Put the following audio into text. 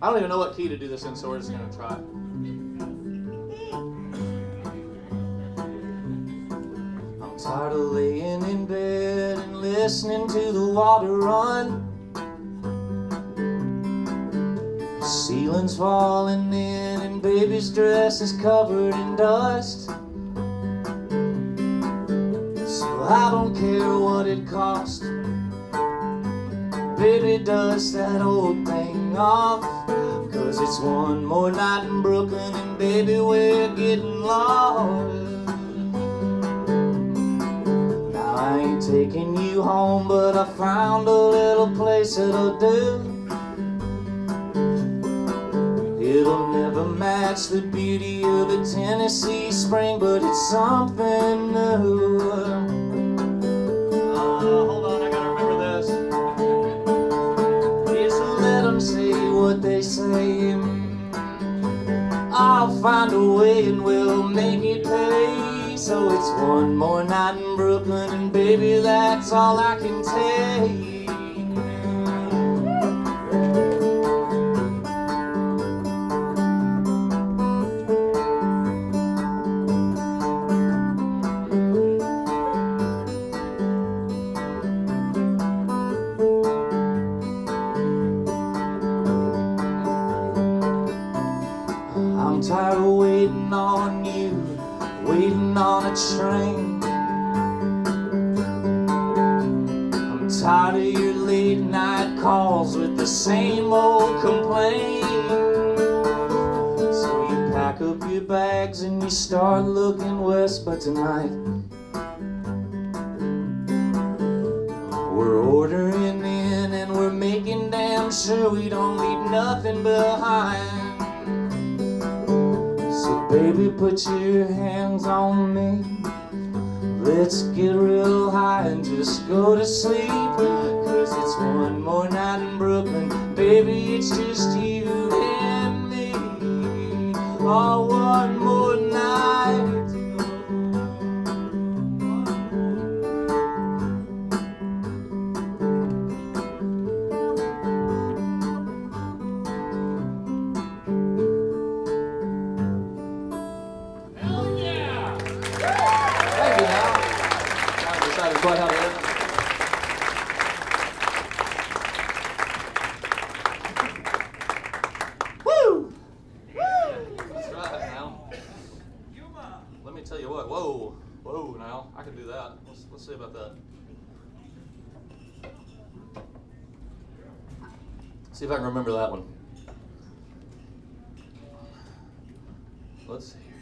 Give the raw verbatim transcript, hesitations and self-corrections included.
I don't even know what key to do this in, so we're just going to try it. I'm tired of laying in bed and listening to the water run. The ceiling's falling in and baby's dress is covered in dust. So I don't care what it costs. Baby, dust that old thing off, 'cause it's one more night in Brooklyn and baby, we're getting lost. Now I ain't taking you home, but I found a little place that'll do. It'll never match the beauty of a Tennessee spring, but it's something new. Uh, hold on, I gotta remember this. Just let them say what they say. I'll find a way and we'll make it pay. So it's one more night in Brooklyn and baby, that's all I can take. I'm tired of waiting on you, waiting on a train. I'm tired of your late night calls with the same old complaint. So you pack up your bags and you start looking west, but tonight we're ordering in and we're making damn sure we don't leave nothing behind. So baby, put your hands on me. Let's get real high and just go to sleep. 'Cause it's one more night in Brooklyn. Baby, it's just you and me. Oh, one more night to go. Quite how to end. Woo! That's right now. Let me tell you what. Whoa, whoa! Now I can do that. Let's let's see about that. See if I can remember that one. Let's see.